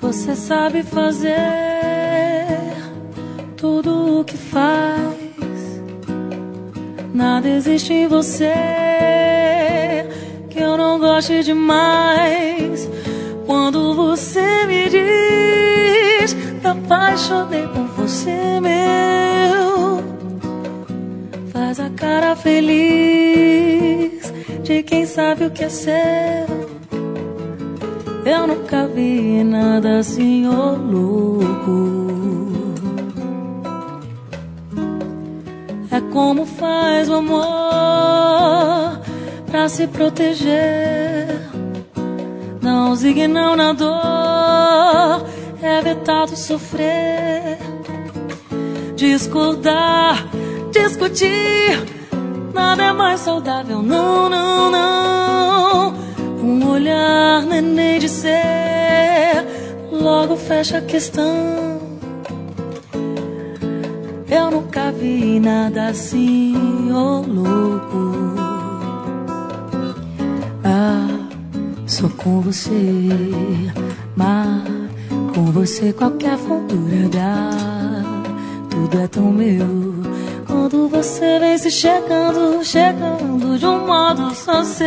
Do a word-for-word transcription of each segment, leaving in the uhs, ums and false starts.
Você sabe fazer tudo o que faz. Nada existe em você que eu não goste demais. Quando você me diz me apaixonei por você, meu, faz a cara feliz de quem sabe o que é seu. Eu nunca vi nada assim, ô louco. É como faz o amor pra se proteger. Não zigue não na dor, é vetado sofrer. Discordar, discutir, nada é mais saudável, não, não, não. Um olhar neném de ser, logo fecha a questão. Eu nunca vi nada assim, ô louco. Ah, sou com você, mas com você qualquer fundura dá. Tudo é tão meu quando você vem se chegando, chegando de um modo só seu.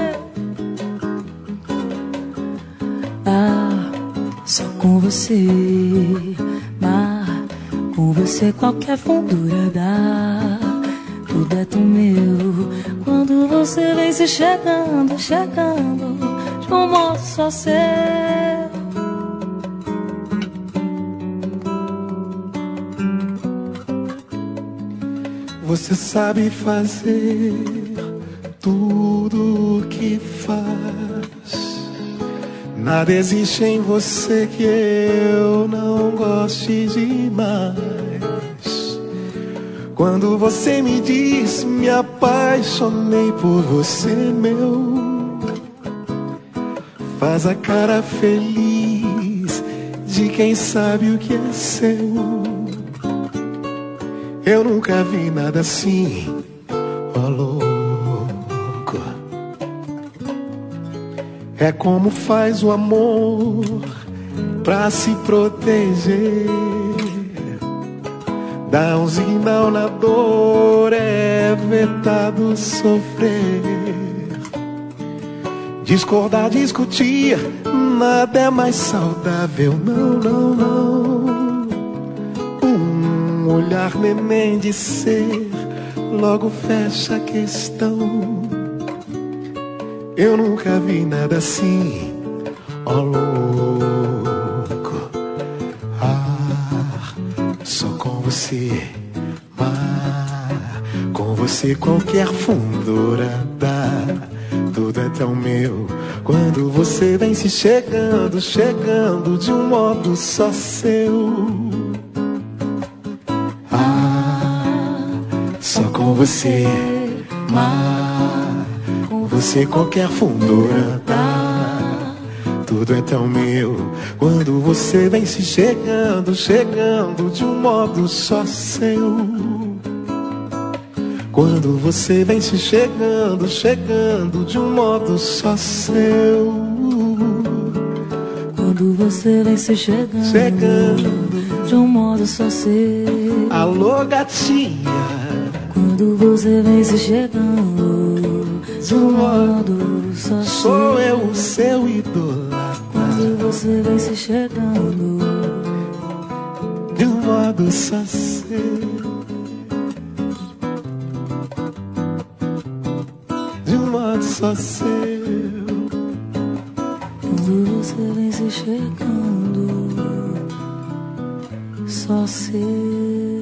Ah, só com você, mas com você qualquer fundura dá. Tudo é tão meu quando você vem se chegando, chegando de um modo só seu. Você sabe fazer tudo o que faz. Nada existe em você que eu não goste demais. Quando você me diz me apaixonei por você, meu, faz a cara feliz de quem sabe o que é seu. Eu nunca vi nada assim, ó louco. É como faz o amor pra se proteger. Dá um sinal na dor, é vetado sofrer. Discordar, discutir, nada é mais saudável, não, não, não. Um olhar neném de ser, logo fecha a questão. Eu nunca vi nada assim, ó louco. Ah, só com você, mas com você qualquer fundura dá. Tudo é tão meu quando você vem se chegando, chegando de um modo só seu. Ah, só com você, mas com você qualquer fundura dá. Tudo é tão meu quando você vem se chegando, chegando de um modo só seu. Quando você vem se chegando, chegando de um modo só seu. Quando você vem se chegando, chegando de um modo só seu. Alô, gatinha. Quando você vem se chegando de um modo só seu. Sou eu o seu idolatra. Quando você vem se chegando de um modo só seu. De um modo só seu. Quando você vem se chegando só seu.